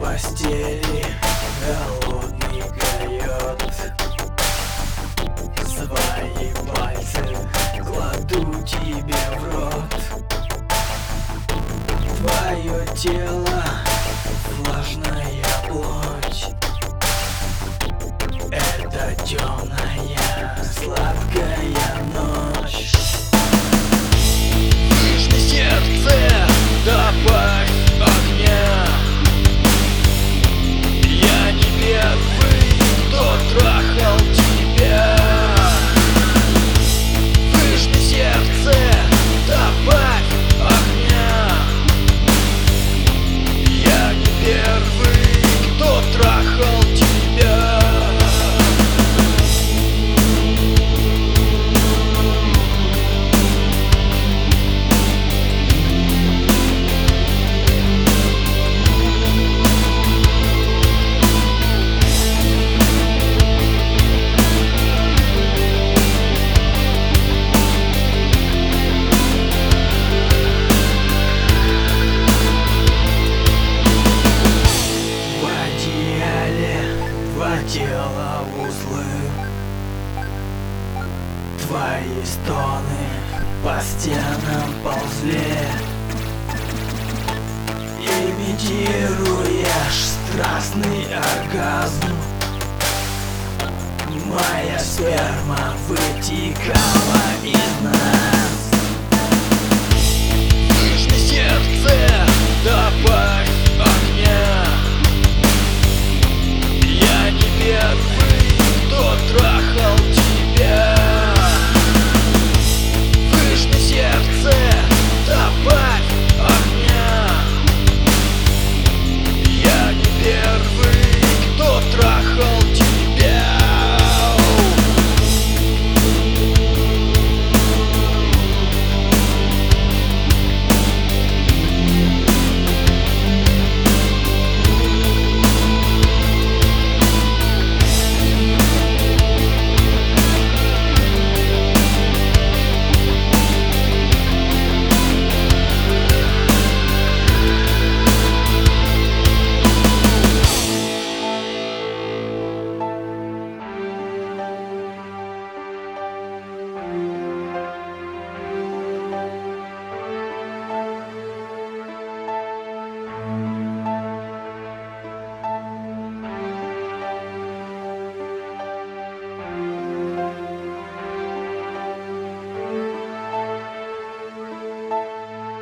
постели голодный койот. Свои пальцы кладу тебе в рот. Твое тело влажная плоть. Это темная сладкая ночь. Нежное сердце, добавь огня. Я не первый, кто трахал тебя. Нежное сердце, добавь огня. Я не первый, кто трахал тебя. Тело узлы, твои стоны по стенам ползли. Имитируешь страстный оргазм. Моя сперма вытекала из нас.